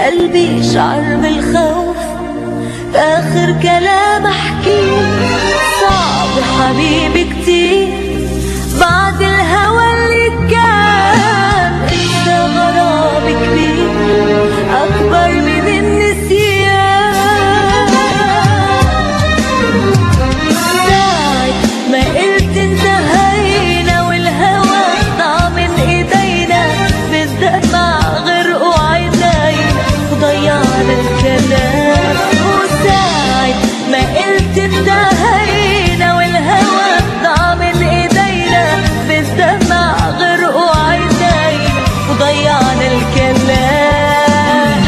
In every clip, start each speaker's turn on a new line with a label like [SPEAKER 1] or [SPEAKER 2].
[SPEAKER 1] قلبي شعر بالخوف، آخر كلام أحكيه صعب حبيبي كتير بعد الهوى اللي كان. انت غرام كبير أكبر من النسيان. ساعة ما قلت انتهينا والهوى ضاع من ايدينا، بالدمع غرقوا عينينا وضيعنا الكلام. وساعة ما قلت انتهينا والهوى ضاع من ايدينا، بالدمع غرقوا عينينا وضيعنا الكلام.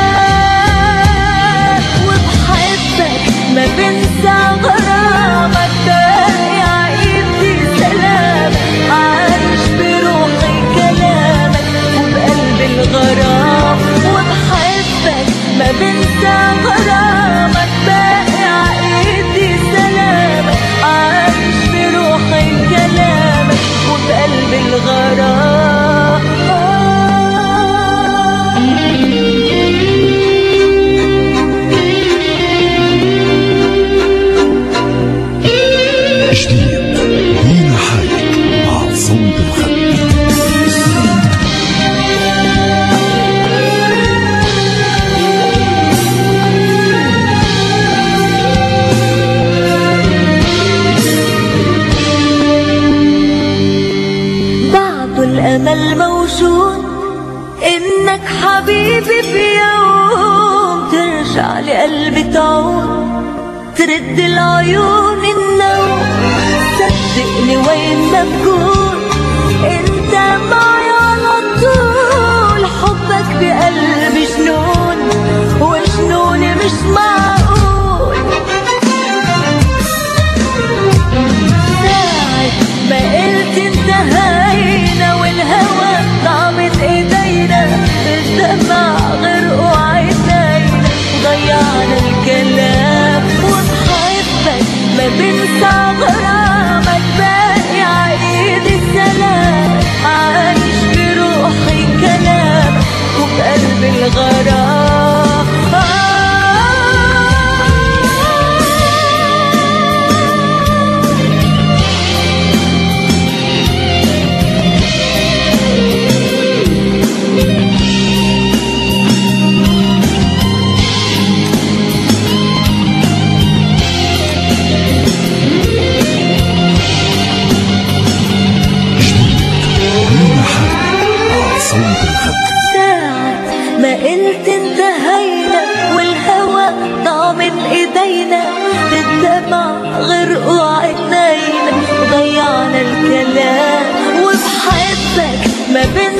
[SPEAKER 1] وبحبك ما بنسى غرامك، باقي عايدي سلامك، عايش بروحي كلامك وبقلبي الغرام. وبحبك ما بنسى غرامك، باقي عايدي سلامك، عايش بروحي كلامك وبقلبي الغرام.
[SPEAKER 2] جديد دينا حالك مع صوت الخد.
[SPEAKER 1] بعض الأمل موجود إنك حبيبي بيوم ترجع لقلبي تعود، ترد العيون النوم. صدقني وين ما بكون انت معي على طول، حبك بقلبي جنون وجنوني مش معقول. ساعة ما قلت انتهينا والهوى ضاع من ايدينا، بالدمع غرقوا عينينا وضيعنا الكلام. وبحبك ما بنسى غرامك، باقي عايدي السلام، عايش بروحي كلامك وبقلبي الغرام. ساعة ما قلت انتهينا والهوى ضاع من ايدينا، بالدمع غرقوا عينينا وضيعنا الكلام. وبحبك ما